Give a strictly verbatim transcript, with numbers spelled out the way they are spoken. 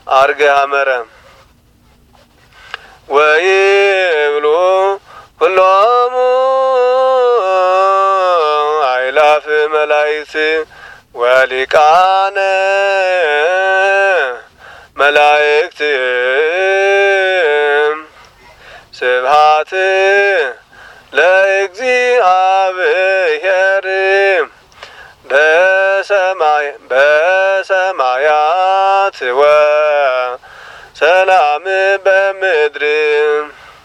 አርገሃመረ ወይብሉ ሁሎሙ አእላፍ መላእክት ወሊቃነ መላእክት ስብሐት ለእግዚአብሔር በሰማይ በሰማያት ወሰላም በምድር